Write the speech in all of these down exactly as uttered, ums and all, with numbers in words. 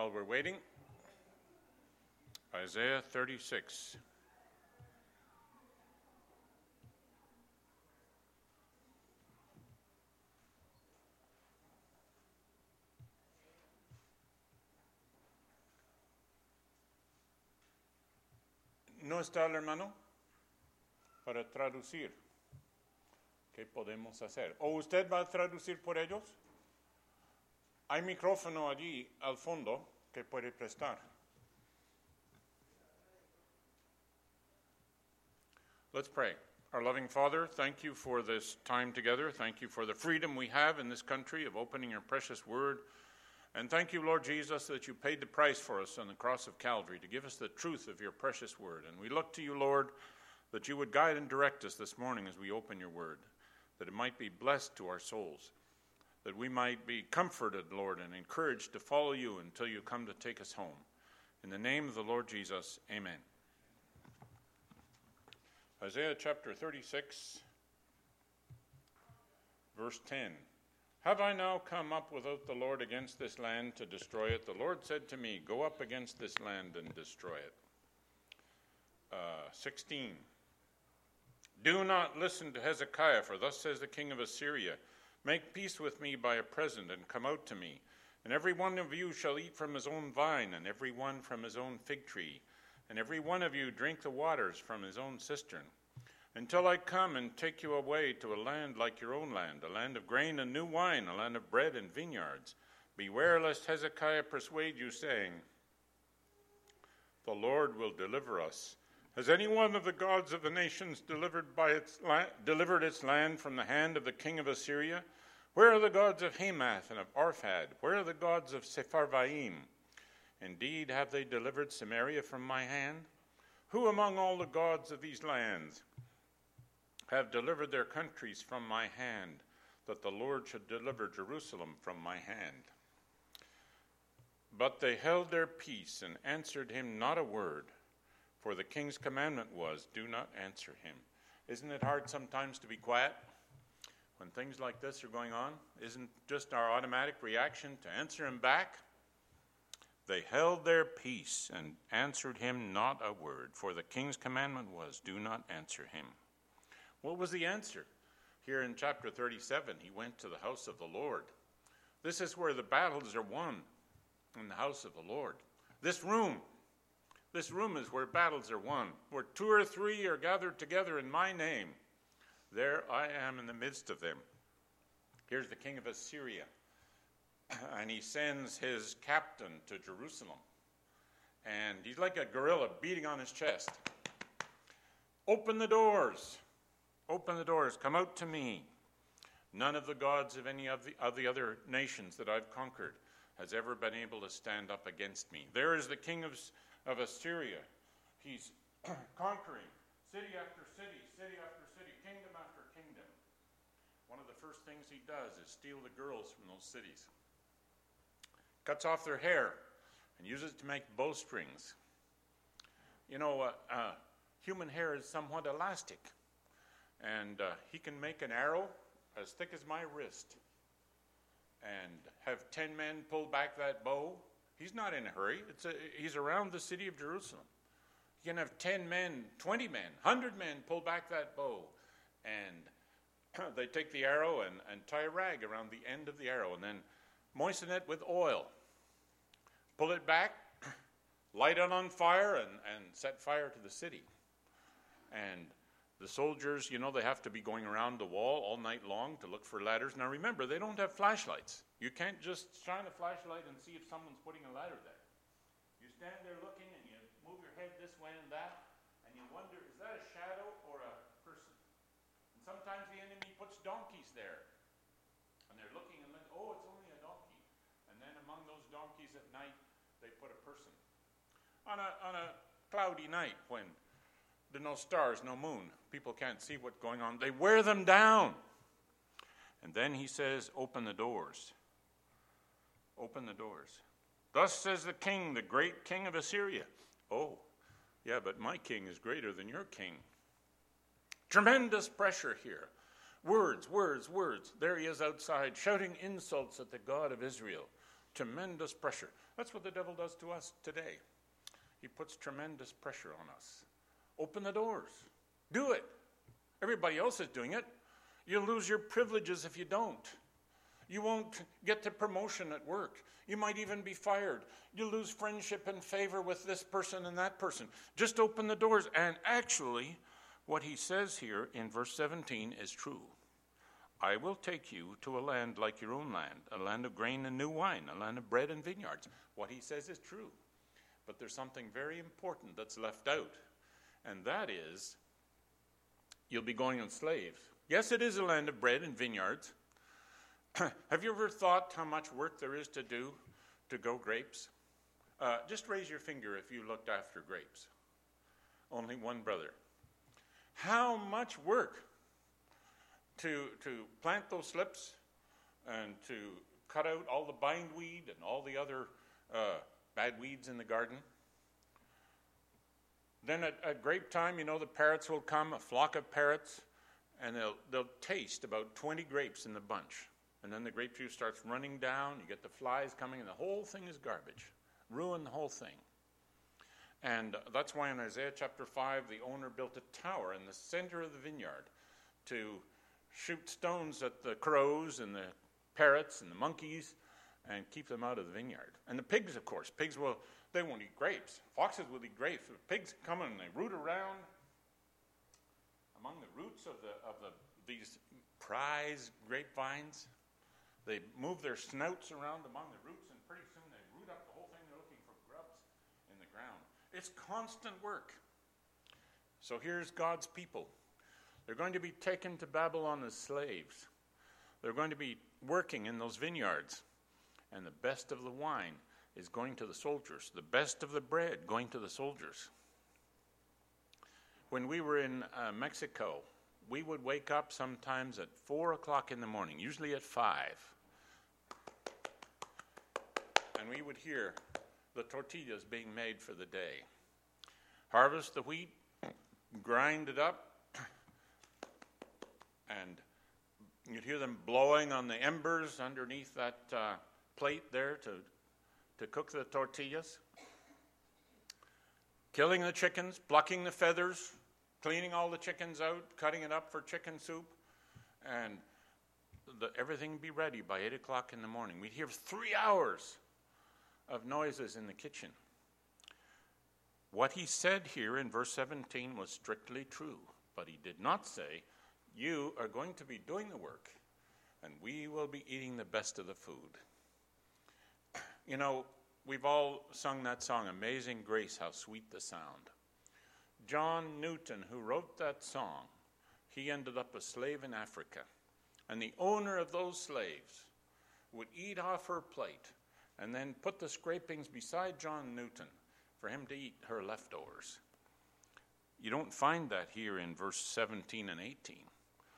While we're waiting, Isaiah thirty-six. No está el hermano para traducir. ¿Qué podemos hacer? ¿O usted va a traducir por ellos? Hay micrófono allí al fondo que puede prestar. Let's pray. Our loving Father, thank you for this time together. Thank you for the freedom we have in this country of opening your precious word. And thank you, Lord Jesus, that you paid the price for us on the cross of Calvary to give us the truth of your precious word. And we look to you, Lord, that you would guide and direct us this morning as we open your word, that it might be blessed to our souls, that we might be comforted, Lord, and encouraged to follow you until you come to take us home. In the name of the Lord Jesus, amen. Isaiah chapter thirty-six, verse ten. Have I now come up without the Lord against this land to destroy it? The Lord said to me, go up against this land and destroy it. Uh, sixteen. Do not listen to Hezekiah, for thus says the king of Assyria, make peace with me by a present, and come out to me. And every one of you shall eat from his own vine, and every one from his own fig tree. And every one of you drink the waters from his own cistern. Until I come and take you away to a land like your own land, a land of grain and new wine, a land of bread and vineyards. Beware lest Hezekiah persuade you, saying, the Lord will deliver us. Has any one of the gods of the nations delivered by its la- delivered its land from the hand of the king of Assyria? Where are the gods of Hamath and of Arphad? Where are the gods of Sepharvaim? Indeed, have they delivered Samaria from my hand? Who among all the gods of these lands have delivered their countries from my hand, that the Lord should deliver Jerusalem from my hand? But they held their peace and answered him not a word. For the king's commandment was, do not answer him. Isn't it hard sometimes to be quiet when things like this are going on? Isn't just our automatic reaction to answer him back? They held their peace and answered him not a word. For the king's commandment was, do not answer him. What was the answer? Here in chapter thirty-seven, he went to the house of the Lord. This is where the battles are won, in the house of the Lord. This room. This room is where battles are won. Where two or three are gathered together in my name, there I am in the midst of them. Here's the king of Assyria, and he sends his captain to Jerusalem. And he's like a gorilla beating on his chest. Open the doors. Open the doors. Come out to me. None of the gods of any of the, of the other nations that I've conquered has ever been able to stand up against me. There is the king of of Assyria. He's conquering city after city, city after city, kingdom after kingdom. One of the first things he does is steal the girls from those cities. Cuts off their hair and uses it to make bowstrings. You know, uh, uh, human hair is somewhat elastic. And uh, he can make an arrow as thick as my wrist and have ten men pull back that bow. He's not in a hurry. It's a, he's around the city of Jerusalem. You can have ten men, twenty men, one hundred men pull back that bow. And they take the arrow and, and tie a rag around the end of the arrow and then moisten it with oil. Pull it back, light it on fire, and, and set fire to the city. And the soldiers, you know, they have to be going around the wall all night long to look for ladders. Now remember, they don't have flashlights. You can't just shine a flashlight and see if someone's putting a ladder there. You stand there looking and you move your head this way and that, and you wonder, is that a shadow or a person? And sometimes the enemy puts donkeys there. And they're looking and like, oh, it's only a donkey. And then among those donkeys at night, they put a person. On a, on a cloudy night when there are no stars, no moon, people can't see what's going on, they wear them down. And then he says, open the doors. Open the doors. Thus says the king, the great king of Assyria. Oh, yeah, but my king is greater than your king. Tremendous pressure here. Words, words, words. There he is outside shouting insults at the God of Israel. Tremendous pressure. That's what the devil does to us today. He puts tremendous pressure on us. Open the doors. Do it. Everybody else is doing it. You'll lose your privileges if you don't. You won't get the promotion at work. You might even be fired. You'll lose friendship and favor with this person and that person. Just open the doors. And actually, what he says here in verse seventeen is true. I will take you to a land like your own land, a land of grain and new wine, a land of bread and vineyards. What he says is true. But there's something very important that's left out, and that is you'll be going as slaves. Yes, it is a land of bread and vineyards. Have you ever thought how much work there is to do to grow grapes? Uh, just raise your finger if you looked after grapes. Only one brother. How much work to to plant those slips and to cut out all the bindweed and all the other uh, bad weeds in the garden. Then at, at grape time, you know, the parrots will come, a flock of parrots, and they'll they'll taste about twenty grapes in the bunch. And then the grape juice starts running down, you get the flies coming, and the whole thing is garbage. Ruin the whole thing. And that's why in Isaiah chapter five, the owner built a tower in the center of the vineyard to shoot stones at the crows and the parrots and the monkeys and keep them out of the vineyard. And the pigs, of course. Pigs will, they won't eat grapes. Foxes will eat grapes. The pigs come and they root around among the roots of the of the these prize grapevines. They move their snouts around among the roots, and pretty soon they root up the whole thing. They're looking for grubs in the ground. It's constant work. So here's God's people. They're going to be taken to Babylon as slaves. They're going to be working in those vineyards. And the best of the wine is going to the soldiers. The best of the bread going to the soldiers. When we were in uh, Mexico, we would wake up sometimes at four o'clock in the morning, usually at five. And we would hear the tortillas being made for the day. Harvest the wheat, grind it up, and you'd hear them blowing on the embers underneath that uh, plate there to, to cook the tortillas. Killing the chickens, plucking the feathers, cleaning all the chickens out, cutting it up for chicken soup, and the, everything be ready by eight o'clock in the morning. We'd hear three hours of noises in the kitchen. What he said here in verse seventeen was strictly true, but he did not say, you are going to be doing the work, and we will be eating the best of the food. You know, we've all sung that song, Amazing Grace, How Sweet the Sound. John Newton, who wrote that song, he ended up a slave in Africa. And the owner of those slaves would eat off her plate and then put the scrapings beside John Newton for him to eat her leftovers. You don't find that here in verse seventeen and eighteen.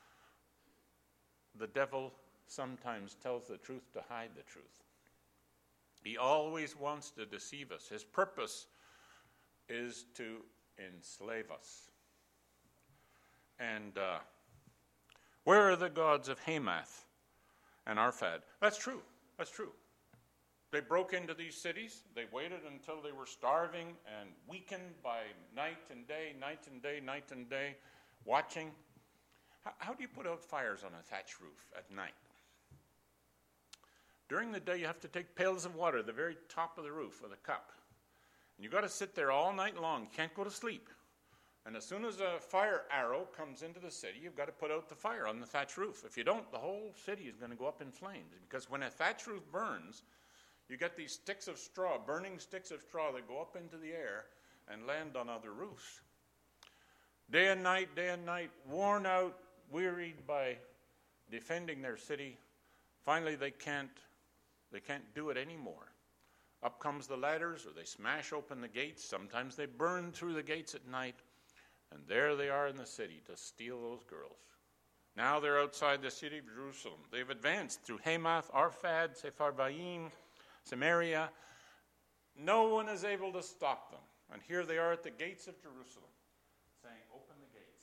The devil sometimes tells the truth to hide the truth. He always wants to deceive us. His purpose is to enslave us. And uh, where are the gods of Hamath and Arphad? That's true. That's true. They broke into these cities. They waited until they were starving and weakened by night and day, night and day, night and day, watching. How, how do you put out fires on a thatch roof at night? During the day, you have to take pails of water at the very top of the roof with a cup. And you've got to sit there all night long. You can't go to sleep. And as soon as a fire arrow comes into the city, you've got to put out the fire on the thatch roof. If you don't, the whole city is going to go up in flames. Because when a thatch roof burns, you get these sticks of straw, burning sticks of straw that go up into the air and land on other roofs. Day and night, day and night, worn out, wearied by defending their city, finally they can't, they can't do it anymore. Up comes the ladders, or they smash open the gates. Sometimes they burn through the gates at night. And there they are in the city to steal those girls. Now they're outside the city of Jerusalem. They've advanced through Hamath, Arphad, Sepharvaim, Samaria. No one is able to stop them. And here they are at the gates of Jerusalem, saying, open the gates.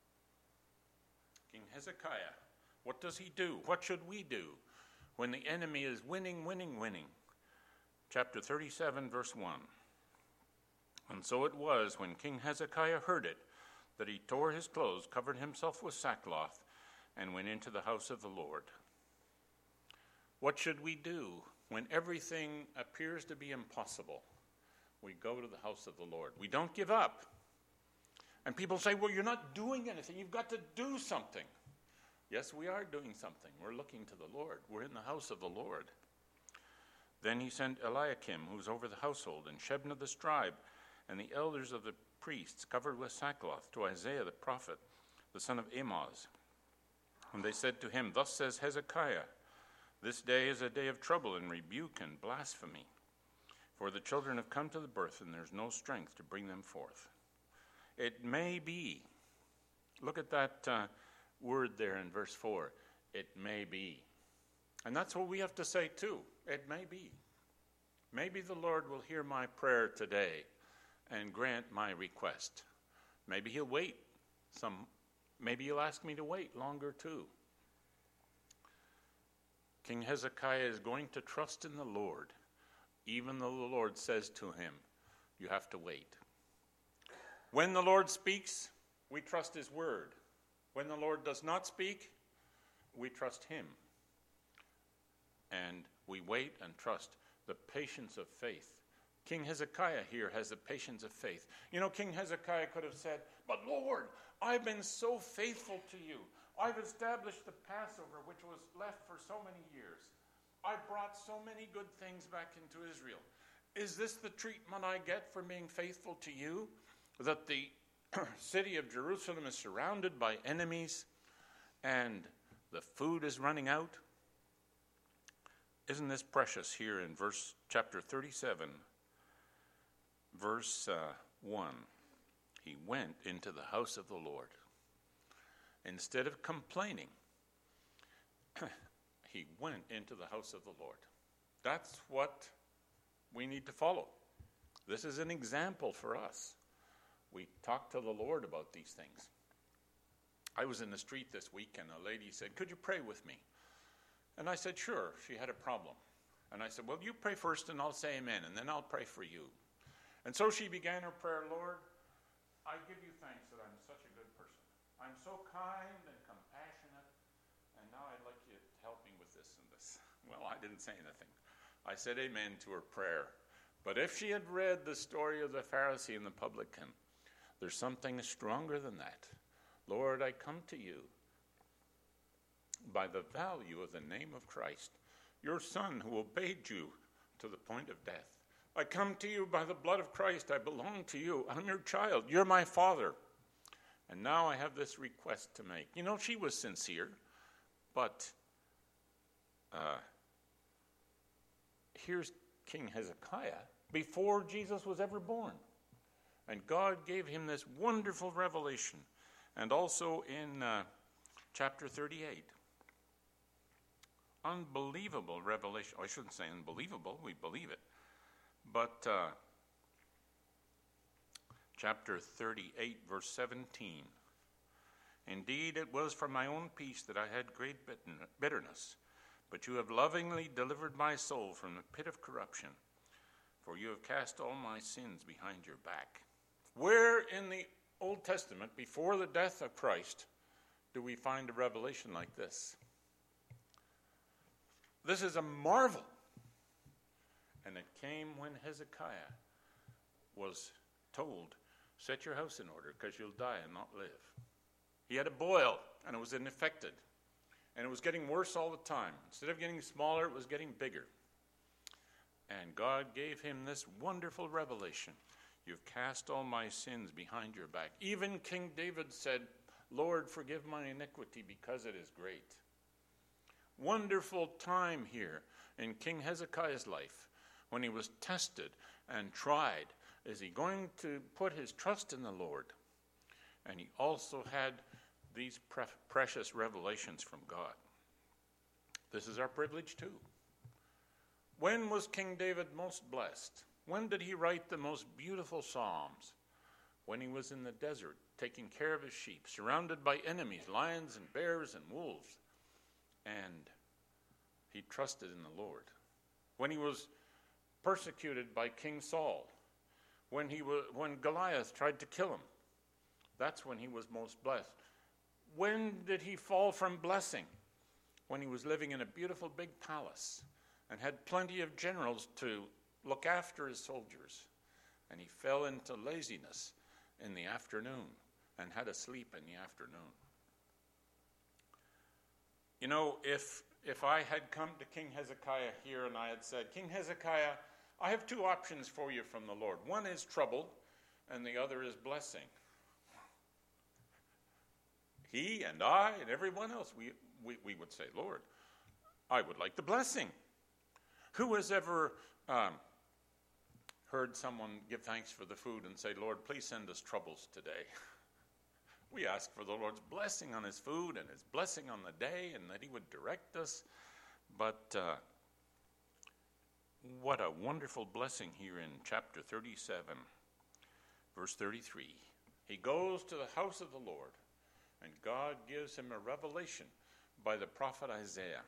King Hezekiah, what does he do? What should we do when the enemy is winning, winning, winning? chapter thirty-seven, verse one. And so it was, when King Hezekiah heard it, that he tore his clothes, covered himself with sackcloth, and went into the house of the Lord. What should we do when everything appears to be impossible? We go to the house of the Lord. We don't give up. And people say, well, you're not doing anything. You've got to do something. Yes, we are doing something. We're looking to the Lord. We're in the house of the Lord. Then he sent Eliakim, who's over the household, and Shebna the scribe, and the elders of the priests, covered with sackcloth, to Isaiah the prophet, the son of Amoz. And they said to him, thus says Hezekiah, this day is a day of trouble and rebuke and blasphemy. For the children have come to the birth, and there's no strength to bring them forth. It may be. Look at that uh, word there in verse four. It may be. And that's what we have to say too. It may be. Maybe the Lord will hear my prayer today and grant my request. Maybe he'll wait. Some, maybe he'll ask me to wait longer too. King Hezekiah is going to trust in the Lord, even though the Lord says to him, you have to wait. When the Lord speaks, we trust his word. When the Lord does not speak, we trust him. And we wait and trust the patience of faith. King Hezekiah here has the patience of faith. You know, King Hezekiah could have said, but Lord, I've been so faithful to you. I've established the Passover, which was left for so many years. I brought so many good things back into Israel. Is this the treatment I get for being faithful to you? That the city of Jerusalem is surrounded by enemies and the food is running out? Isn't this precious here in verse chapter thirty-seven, verse uh, one? He went into the house of the Lord. Instead of complaining, he went into the house of the Lord. That's what we need to follow. This is an example for us. We talk to the Lord about these things. I was in the street this week and a lady said, could you pray with me? And I said, sure. She had a problem. And I said, well, you pray first and I'll say amen, and then I'll pray for you. And so she began her prayer, Lord, I give you thanks that I'm such a good person. I'm so kind and compassionate, and now I'd like you to help me with this and this. Well, I didn't say anything. I said amen to her prayer. But if she had read the story of the Pharisee and the publican, there's something stronger than that. Lord, I come to you by the value of the name of Christ, your Son who obeyed you to the point of death. I come to you by the blood of Christ. I belong to you. I'm your child. You're my father. And now I have this request to make. You know, she was sincere, but uh, here's King Hezekiah before Jesus was ever born. And God gave him this wonderful revelation. And also in uh, chapter thirty-eight. Unbelievable revelation. Oh, I shouldn't say unbelievable. We believe it. But uh, chapter thirty-eight, verse seventeen. Indeed, it was for my own peace that I had great bitterness. But you have lovingly delivered my soul from the pit of corruption. For you have cast all my sins behind your back. Where in the Old Testament, before the death of Christ, do we find a revelation like this? This is a marvel. And it came when Hezekiah was told, set your house in order because you'll die and not live. He had a boil and it was infected. And it was getting worse all the time. Instead of getting smaller, it was getting bigger. And God gave him this wonderful revelation. You've cast all my sins behind your back. Even King David said, Lord, forgive my iniquity because it is great. Wonderful time here in King Hezekiah's life when he was tested and tried. Is he going to put his trust in the Lord? And he also had these pre- precious revelations from God. This is our privilege too. When was King David most blessed? When did he write the most beautiful psalms? When he was in the desert, taking care of his sheep, surrounded by enemies, lions and bears and wolves. And he trusted in the Lord. When he was persecuted by King Saul, when he was, when Goliath tried to kill him. That's when he was most blessed. When did he fall from blessing? When he was living in a beautiful big palace and had plenty of generals to look after his soldiers. And he fell into laziness in the afternoon and had to sleep in the afternoon. You know, if if I had come to King Hezekiah here and I had said, King Hezekiah, I have two options for you from the Lord. One is trouble and the other is blessing. He and I and everyone else, we, we, we would say, Lord, I would like the blessing. Who has ever um, heard someone give thanks for the food and say, Lord, please send us troubles today? We ask for the Lord's blessing on his food and his blessing on the day and that he would direct us. But uh, what a wonderful blessing here in chapter thirty-seven, verse thirty-three. He goes to the house of the Lord, and God gives him a revelation by the prophet Isaiah.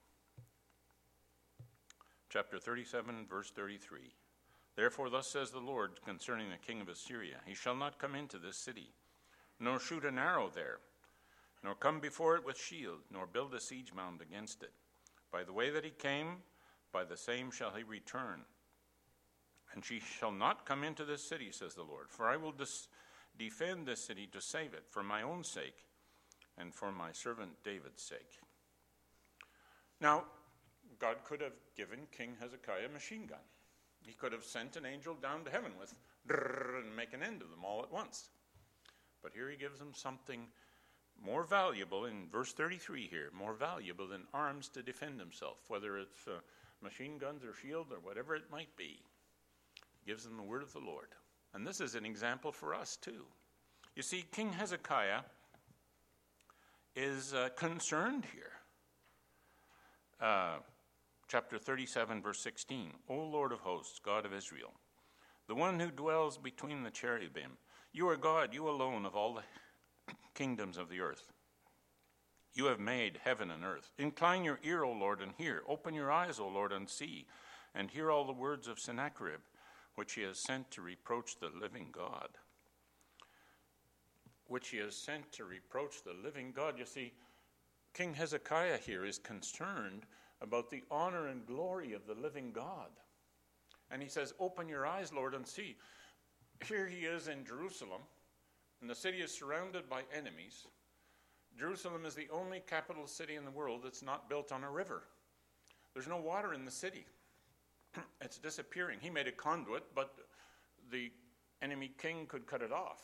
Chapter thirty-seven, verse thirty-three. Therefore thus says the Lord concerning the king of Assyria, he shall not come into this city, nor shoot an arrow there, nor come before it with shield, nor build a siege mound against it. By the way that he came, by the same shall he return. And she shall not come into this city, says the Lord, for I will dis- defend this city to save it, for my own sake, and for my servant David's sake. Now, God could have given King Hezekiah a machine gun. He could have sent an angel down to heaven with drrrr and make an end of them all at once. But here he gives them something more valuable in verse thirty-three here, more valuable than arms to defend himself, whether it's uh, machine guns or shield or whatever it might be. He gives them the word of the Lord. And this is an example for us too. You see, King Hezekiah is uh, concerned here. Uh, chapter thirty-seven, verse sixteen. O Lord of hosts, God of Israel, the one who dwells between the cherubim, you are God, you alone of all the kingdoms of the earth. You have made heaven and earth. Incline your ear, O Lord, and hear. Open your eyes, O Lord, and see, and hear all the words of Sennacherib, which he has sent to reproach the living God. Which he has sent to reproach the living God. You see, King Hezekiah here is concerned about the honor and glory of the living God. And he says, open your eyes, Lord, and see. Here he is in Jerusalem, and the city is surrounded by enemies. Jerusalem is the only capital city in the world that's not built on a river. There's no water in the city. It's disappearing. He made a conduit, but the enemy king could cut it off.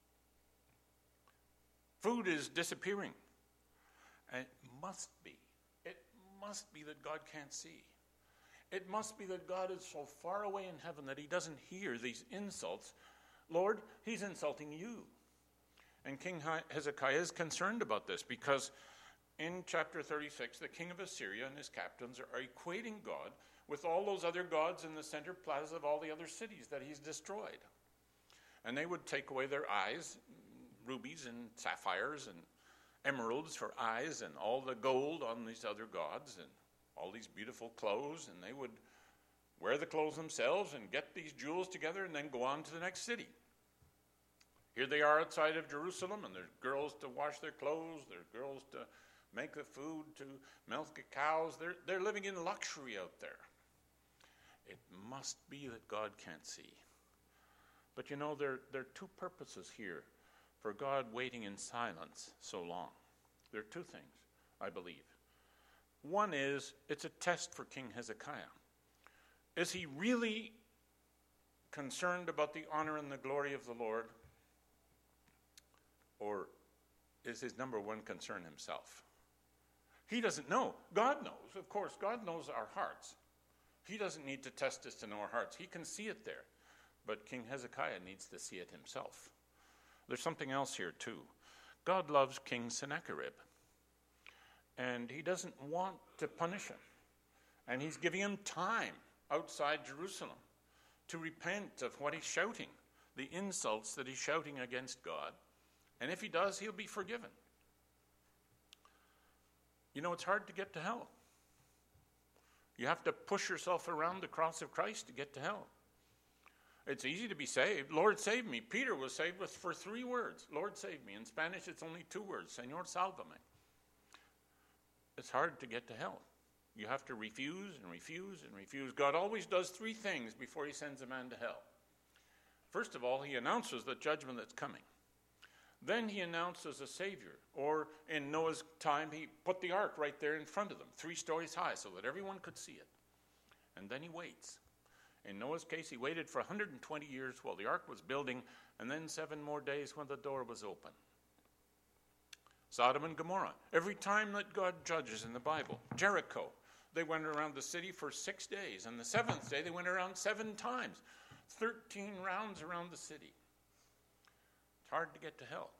Food is disappearing. And it must be. It must be that God can't see. It must be that God is so far away in heaven that he doesn't hear these insults. Lord, he's insulting you. And King Hezekiah is concerned about this because in chapter thirty-six, the king of Assyria and his captains are equating God with all those other gods in the center plaza of all the other cities that he's destroyed. And they would take away their eyes, rubies and sapphires and emeralds for eyes and all the gold on these other gods and all these beautiful clothes, and they would wear the clothes themselves and get these jewels together and then go on to the next city. Here they are outside of Jerusalem, and there's girls to wash their clothes, there's girls to make the food, to milk the cows. They're, they're living in luxury out there. It must be that God can't see. But you know, there, there are two purposes here for God waiting in silence so long. There are two things, I believe. One is, it's a test for King Hezekiah. Is he really concerned about the honor and the glory of the Lord? Or is his number one concern himself? He doesn't know. God knows. Of course, God knows our hearts. He doesn't need to test us to know our hearts. He can see it there. But King Hezekiah needs to see it himself. There's something else here too. God loves King Sennacherib. And he doesn't want to punish him. And he's giving him time outside Jerusalem to repent of what he's shouting, the insults that he's shouting against God. And if he does, he'll be forgiven. You know, it's hard to get to hell. You have to push yourself around the cross of Christ to get to hell. It's easy to be saved. Lord, save me. Peter was saved with for three words. Lord, save me. In Spanish, it's only two words. Señor, sálvame. It's hard to get to hell. You have to refuse and refuse and refuse. God always does three things before he sends a man to hell. First of all, he announces the judgment that's coming. Then he announces a Savior. Or in Noah's time, he put the ark right there in front of them, three stories high, so that everyone could see it. And then he waits. In Noah's case, he waited for one hundred twenty years while the ark was building, and then seven more days when the door was open. Sodom and Gomorrah. Every time that God judges in the Bible. Jericho. They went around the city for six days. And the seventh day, they went around seven times. Thirteen rounds around the city. It's hard to get to hell.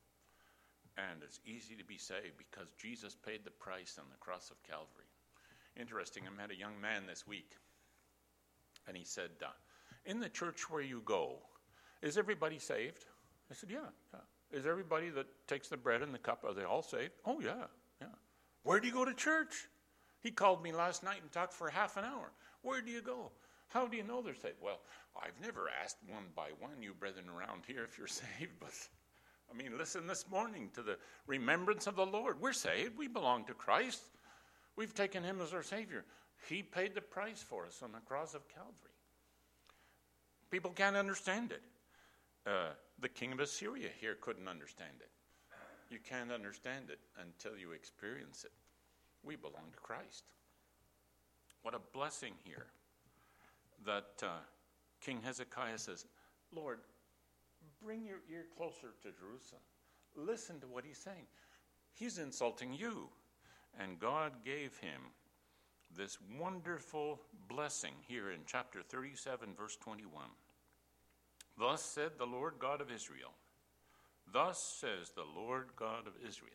And it's easy to be saved because Jesus paid the price on the cross of Calvary. Interesting, I met a young man this week. And he said, uh, in the church where you go, is everybody saved? I said, yeah, yeah. Is everybody that takes the bread and the cup, are they all saved? Oh, yeah, yeah. Where do you go to church? He called me last night and talked for half an hour. Where do you go? How do you know they're saved? Well, I've never asked one by one you brethren around here if you're saved, but, I mean, listen this morning to the remembrance of the Lord. We're saved. We belong to Christ. We've taken him as our Savior. He paid the price for us on the cross of Calvary. People can't understand it. Uh, the king of Assyria here couldn't understand it. You can't understand it until you experience it. We belong to Christ. What a blessing here that uh, King Hezekiah says, Lord, bring your ear closer to Jerusalem. Listen to what he's saying. He's insulting you. And God gave him this wonderful blessing here in chapter thirty-seven, verse twenty-one. Thus said the Lord God of Israel. Thus says the Lord God of Israel.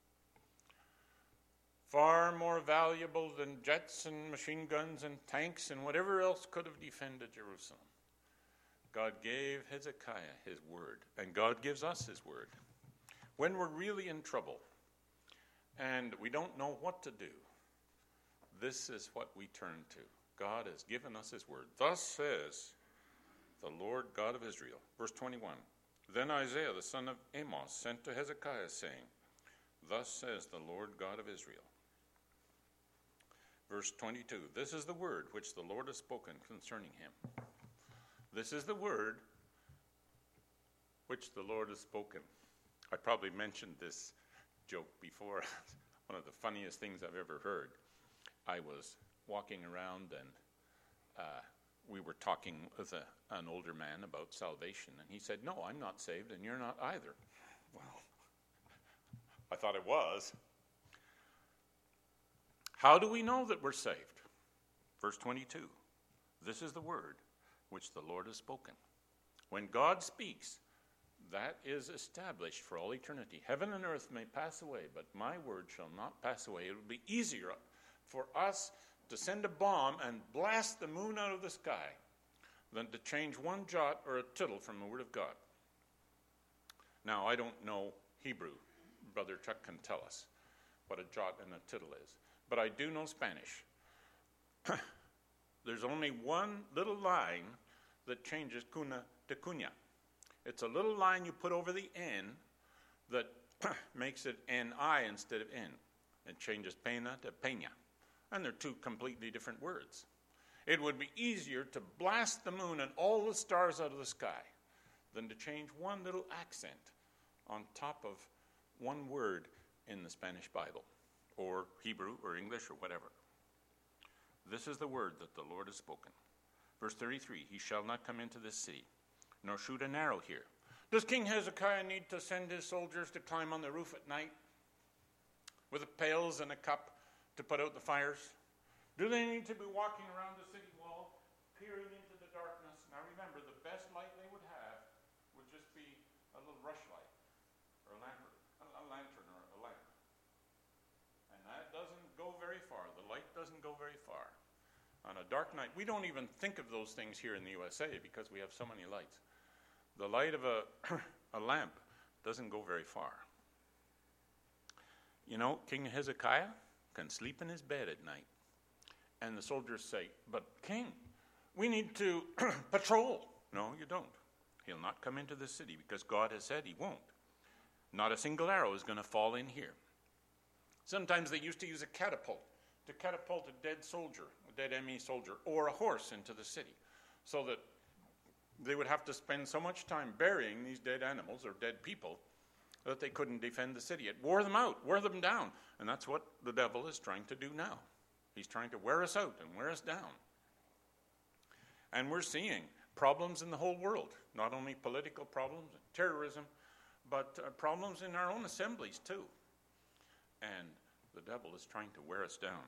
Far more valuable than jets and machine guns and tanks and whatever else could have defended Jerusalem. God gave Hezekiah his word, and God gives us his word. When we're really in trouble and we don't know what to do, this is what we turn to. God has given us his word. Thus says the Lord God of Israel. Verse twenty-one. Then Isaiah the son of Amos sent to Hezekiah, saying, Thus says the Lord God of Israel. Verse twenty-two. This is the word which the Lord has spoken concerning him. This is the word which the Lord has spoken. I probably mentioned this joke before. One of the funniest things I've ever heard. I was walking around and uh, we were talking with a, an older man about salvation. And he said, no, I'm not saved and you're not either. Well, I thought it was. How do we know that we're saved? Verse twenty-two. This is the word which the Lord has spoken. When God speaks, that is established for all eternity. Heaven and earth may pass away, but my word shall not pass away. It will be easier for us to send a bomb and blast the moon out of the sky than to change one jot or a tittle from the word of God. Now, I don't know Hebrew. Brother Chuck can tell us what a jot and a tittle is. But I do know Spanish. There's only one little line that changes cuna to cuña. It's a little line you put over the N that makes it N I instead of N. It changes pena to peña. And they're two completely different words. It would be easier to blast the moon and all the stars out of the sky than to change one little accent on top of one word in the Spanish Bible, or Hebrew, or English, or whatever. This is the word that the Lord has spoken. Verse thirty-three, he shall not come into this city, nor shoot an arrow here. Does King Hezekiah need to send his soldiers to climb on the roof at night with pails and a cup to put out the fires? Do they need to be walking around the city wall, peering into the darkness? Now remember, the best light they would have would just be a little rushlight, or a lantern, a lantern or a lamp. And that doesn't go very far. The light doesn't go very far. On a dark night, we don't even think of those things here in the U S A because we have so many lights. The light of a, a lamp doesn't go very far. You know, King Hezekiah can sleep in his bed at night And the soldiers say, but king, we need to patrol. No, you don't. He'll not come into the city because God has said he won't. Not a single arrow is going to fall in here. Sometimes they used to use a catapult to catapult a dead soldier, a dead enemy soldier, or a horse into the city, so that they would have to spend so much time burying these dead animals or dead people that they couldn't defend the city. It wore them out, wore them down. And that's what the devil is trying to do now. He's trying to wear us out and wear us down. And we're seeing problems in the whole world, not only political problems and terrorism, but uh, problems in our own assemblies too. And the devil is trying to wear us down.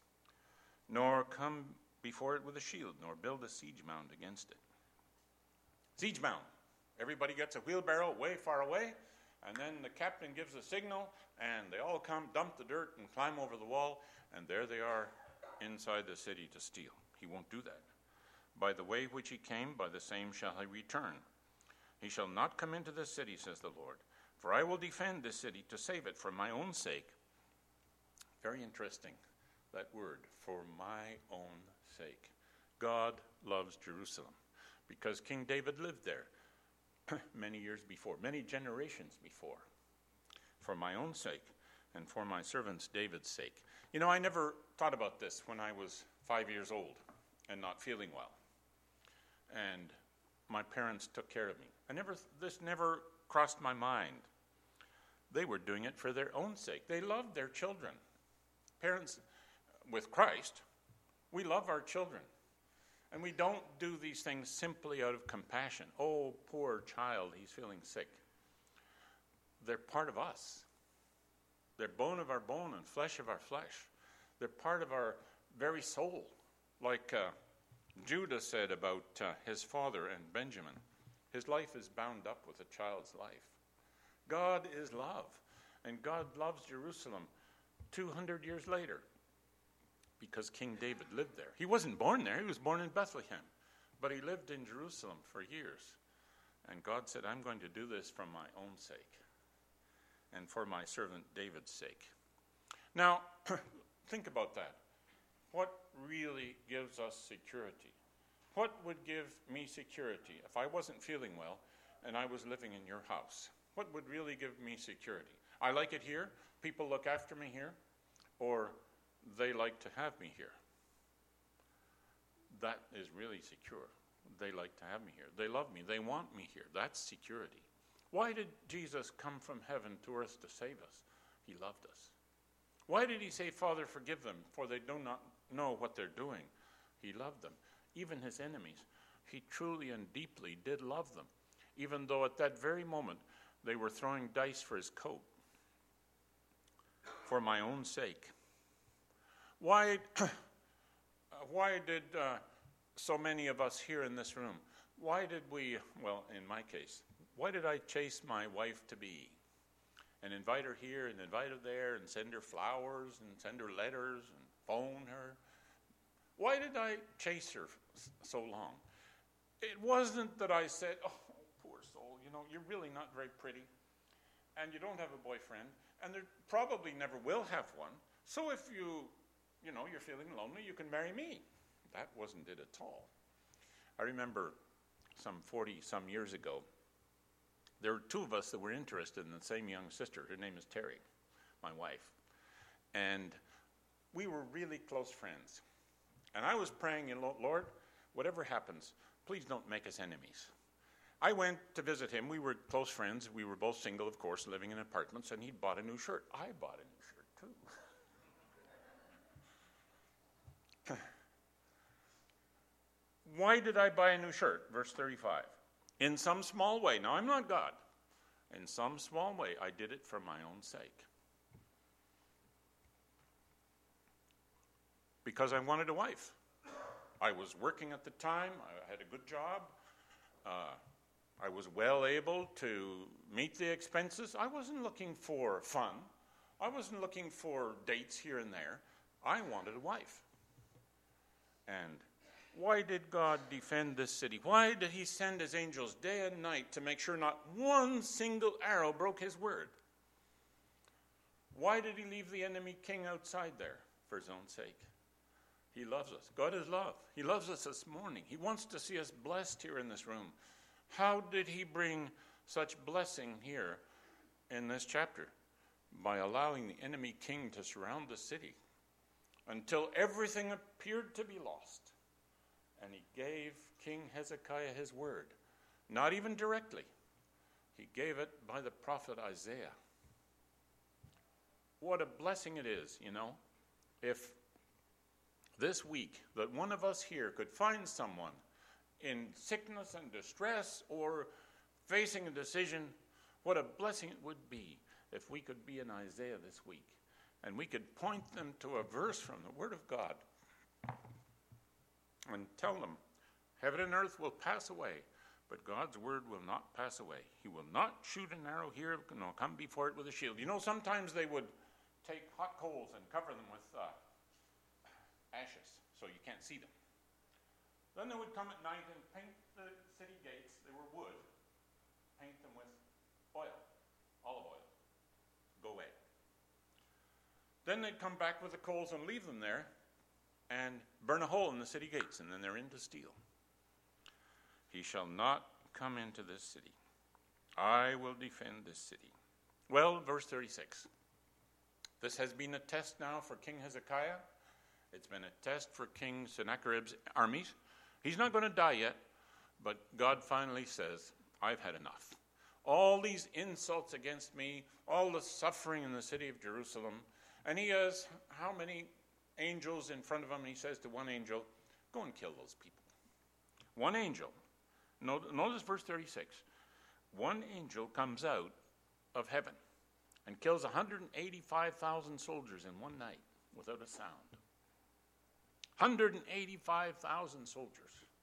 Nor come before it with a shield, nor build a siege mound against it. Siege mound. Everybody gets a wheelbarrow way far away, and then the captain gives a signal, and they all come, dump the dirt, and climb over the wall, and there they are inside the city to steal. He won't do that. By the way which he came, by the same shall he return. He shall not come into the city, says the Lord, for I will defend this city to save it for my own sake. Very interesting, that word, for my own sake. God loves Jerusalem because King David lived there many years before, many generations before, for my own sake and for my servant David's sake. You know, I never thought about this when I was five years old and not feeling well. And my parents took care of me. I never, this never crossed my mind. They were doing it for their own sake. They loved their children. Parents with Christ, we love our children. And we don't do these things simply out of compassion. Oh, poor child, he's feeling sick. They're part of us. They're bone of our bone and flesh of our flesh. They're part of our very soul. Like uh, Judah said about uh, his father and Benjamin, his life is bound up with a child's life. God is love, and God loves Jerusalem two hundred years later because King David lived there. He wasn't born there. He was born in Bethlehem, but he lived in Jerusalem for years. And God said, I'm going to do this for my own sake and for my servant David's sake. Now, think about that. What really gives us security? What would give me security if I wasn't feeling well and I was living in your house? What would really give me security? I like it here. People look after me here. Or they like to have me here. That is really secure. They like to have me here. They love me. They want me here. That's security. Why did Jesus come from heaven to earth to save us? He loved us. Why did he say, Father, forgive them, for they do not know what they're doing? He loved them. Even his enemies, he truly and deeply did love them, even though at that very moment they were throwing dice for his coat. For my own sake. Why, why did uh, so many of us here in this room, why did we, well, in my case, why did I chase my wife to be and invite her here and invite her there and send her flowers and send her letters and phone her? Why did I chase her so long? It wasn't that I said, oh, poor soul, you know, you're really not very pretty and you don't have a boyfriend and there probably never will have one. So if you, you know, you're feeling lonely, you can marry me. That wasn't it at all. I remember some forty some years ago, there were two of us that were interested in the same young sister. Her name is Terry, my wife. And we were really close friends. And I was praying, Lord, whatever happens, please don't make us enemies. I went to visit him. We were close friends. We were both single, of course, living in apartments, and he'd bought a new shirt. I bought a new shirt, too. Why did I buy a new shirt? Verse thirty-five. In some small way. Now, I'm not God. In some small way, I did it for my own sake. Because I wanted a wife. I was working at the time. I had a good job. Uh, I was well able to meet the expenses. I wasn't looking for fun. I wasn't looking for dates here and there. I wanted a wife. And why did God defend this city? Why did he send his angels day and night to make sure not one single arrow broke his word? Why did he leave the enemy king outside there? For his own sake. He loves us. God is love. He loves us this morning. He wants to see us blessed here in this room. How did he bring such blessing here in this chapter? By allowing the enemy king to surround the city until everything appeared to be lost. And he gave King Hezekiah his word. Not even directly. He gave it by the prophet Isaiah. What a blessing it is, you know, if this week that one of us here could find someone in sickness and distress or facing a decision. What a blessing it would be if we could be in Isaiah this week and we could point them to a verse from the Word of God and tell them, heaven and earth will pass away, but God's word will not pass away. He will not shoot an arrow here, nor come before it with a shield. You know, sometimes they would take hot coals and cover them with uh, ashes so you can't see them. Then they would come at night and paint the city gates. They were wood. Paint them with oil, olive oil. Go away. Then they'd come back with the coals and leave them there and burn a hole in the city gates, and then they're in to steal. He shall not come into this city. I will defend this city. Well, verse thirty-six. This has been a test now for King Hezekiah. It's been a test for King Sennacherib's armies. He's not going to die yet, but God finally says, I've had enough. All these insults against me, all the suffering in the city of Jerusalem, and he has how many angels in front of him? And he says to one angel, go and kill those people. One angel. Notice verse thirty-six. One angel comes out of heaven and kills one hundred eighty-five thousand soldiers in one night without a sound. one hundred eighty-five thousand soldiers.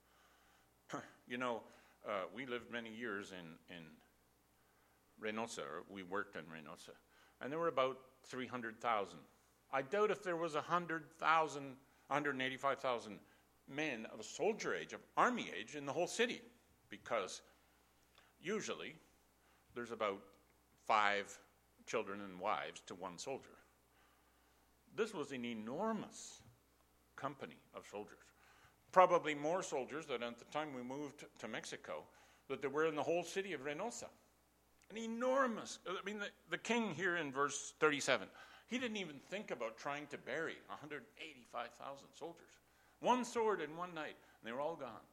You know, uh, we lived many years in, in Reynosa, or we worked in Reynosa, and there were about three hundred thousand. I doubt if there was one hundred thousand, one hundred eighty-five thousand men of a soldier age, of army age, in the whole city, because usually there's about five children and wives to one soldier. This was an enormous company of soldiers. Probably more soldiers than at the time we moved to Mexico, that there were in the whole city of Reynosa. An enormous, I mean, the, the king here in verse thirty-seven, he didn't even think about trying to bury one hundred eighty-five thousand soldiers. One sword in one night, and they were all gone.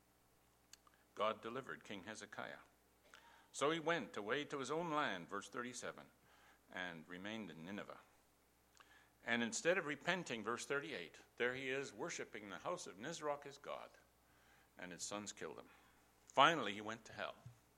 God delivered King Hezekiah. So he went away to his own land, verse thirty-seven, and remained in Nineveh. And instead of repenting, verse thirty-eight, there he is worshiping the house of Nisroch his god, and his sons killed him. Finally, he went to hell.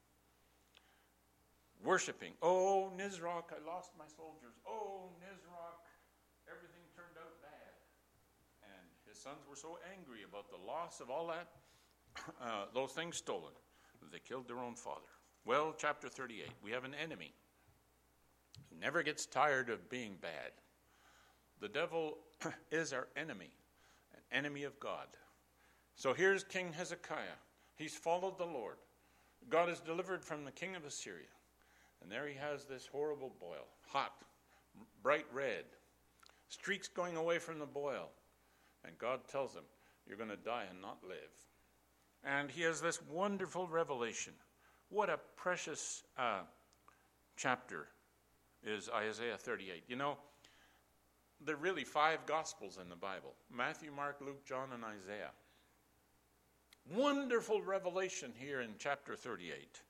Worshipping, oh, Nisroch, I lost my soldiers. Oh, Nisroch, everything turned out bad. And his sons were so angry about the loss of all that, uh, those things stolen, that they killed their own father. Well, chapter thirty-eight, we have an enemy who never gets tired of being bad. The devil is our enemy, an enemy of God. So here's King Hezekiah. He's followed the Lord. God is delivered from the king of Assyria. And there he has this horrible boil, hot, bright red, streaks going away from the boil. And God tells him, you're going to die and not live. And he has this wonderful revelation. What a precious uh, chapter is Isaiah thirty-eight. You know, there are really five Gospels in the Bible. Matthew, Mark, Luke, John, and Isaiah. Wonderful revelation here in chapter thirty-eight.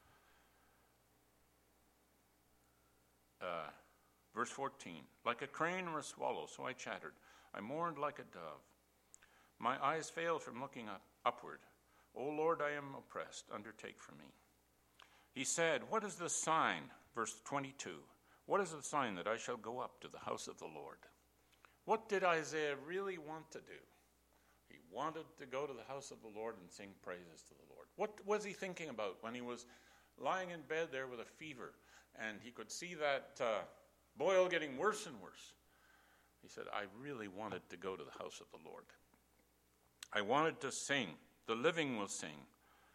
Uh, verse fourteen. Like a crane or a swallow, so I chattered. I mourned like a dove. My eyes failed from looking up, upward. O Lord, I am oppressed. Undertake for me. He said, what is the sign? Verse twenty-two. What is the sign that I shall go up to the house of the Lord? What did Isaiah really want to do? He wanted to go to the house of the Lord and sing praises to the Lord. What was he thinking about when he was lying in bed there with a fever and he could see that uh, boil getting worse and worse? He said, I really wanted to go to the house of the Lord. I wanted to sing. The living will sing.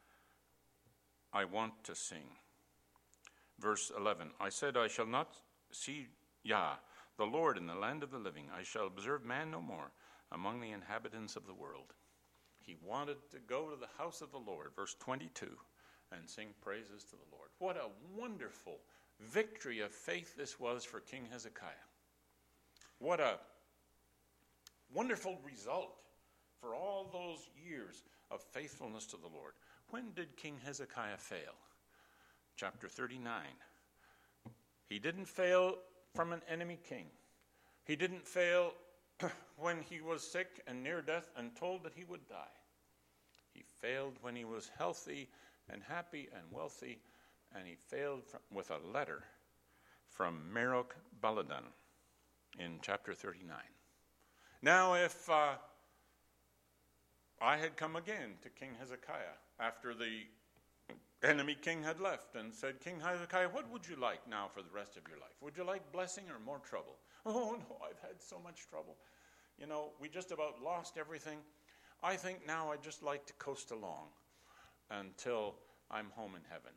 I want to sing. Verse eleven, I said, I shall not see Yah, the Lord, in the land of the living. I shall observe man no more. among the inhabitants of the world. He wanted to go to the house of the Lord, verse twenty-two, and sing praises to the Lord. What a wonderful victory of faith this was for King Hezekiah. What a wonderful result for all those years of faithfulness to the Lord. When did King Hezekiah fail? Chapter thirty-nine. He didn't fail from an enemy king. He didn't fail when he was sick and near death and told that he would die. He failed when he was healthy and happy and wealthy, and he failed from, with a letter from Meroch Baladan in chapter thirty-nine. Now, if uh, I had come again to King Hezekiah after the enemy king had left and said, King Hezekiah, what would you like now for the rest of your life? Would you like blessing or more trouble? Oh, no, I've had so much trouble. You know, we just about lost everything. I think now I'd just like to coast along until I'm home in heaven.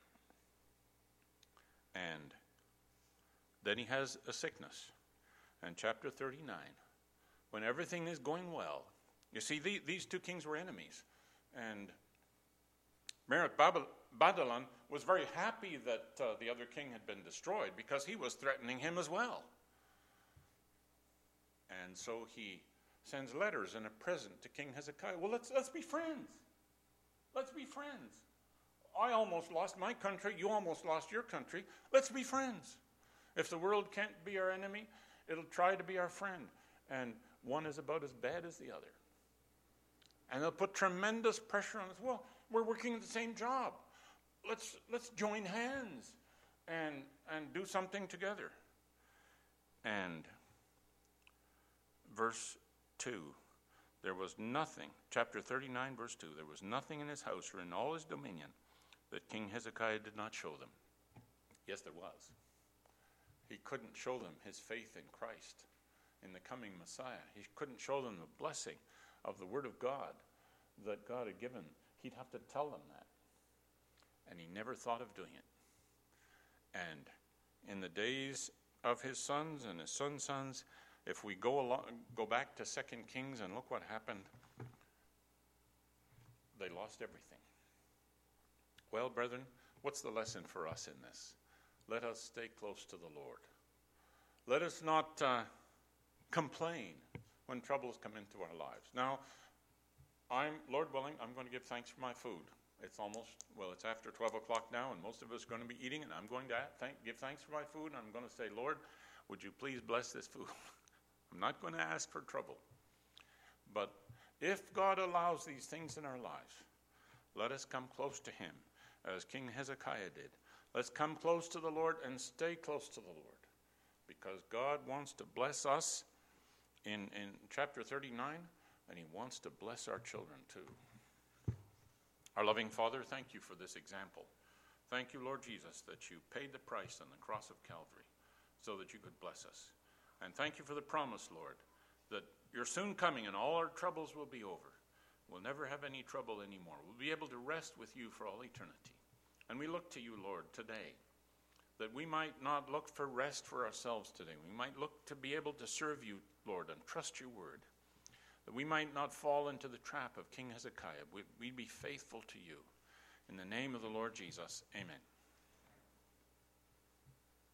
And then he has a sickness. And chapter thirty-nine, when everything is going well, you see, the, these two kings were enemies. And Meroch Baladan was very happy that uh, the other king had been destroyed because he was threatening him as well. And so he sends letters and a present to King Hezekiah. Well, let's let's be friends. Let's be friends. I almost lost my country. You almost lost your country. Let's be friends. If the world can't be our enemy, it'll try to be our friend. And one is about as bad as the other. And they'll put tremendous pressure on us. Well, we're working the same job. Let's let's join hands and and do something together. And verse two, there was nothing, chapter thirty-nine, verse two, there was nothing in his house or in all his dominion that King Hezekiah did not show them. Yes, there was. He couldn't show them his faith in Christ, in the coming Messiah. He couldn't show them the blessing of the Word of God that God had given. He'd have to tell them that. And he never thought of doing it. And in the days of his sons and his sons' sons, if we go along, go back to Second Kings and look what happened, they lost everything. Well, brethren, what's the lesson for us in this? Let us stay close to the Lord. Let us not uh, complain when troubles come into our lives. Now, I'm, Lord willing, I'm going to give thanks for my food. It's almost, well, it's after twelve o'clock now, and most of us are going to be eating, and I'm going to thank, give thanks for my food, and I'm going to say, Lord, would you please bless this food? I'm not going to ask for trouble. But if God allows these things in our lives, let us come close to him, as King Hezekiah did. Let's come close to the Lord and stay close to the Lord, because God wants to bless us in, in chapter thirty-nine, and he wants to bless our children too. Our loving Father, thank you for this example. Thank you, Lord Jesus, that you paid the price on the cross of Calvary so that you could bless us. And thank you for the promise, Lord, that you're soon coming and all our troubles will be over. We'll never have any trouble anymore. We'll be able to rest with you for all eternity. And we look to you, Lord, today, that we might not look for rest for ourselves today. We might look to be able to serve you, Lord, and trust your word. That we might not fall into the trap of King Hezekiah. We'd be faithful to you. In the name of the Lord Jesus, amen.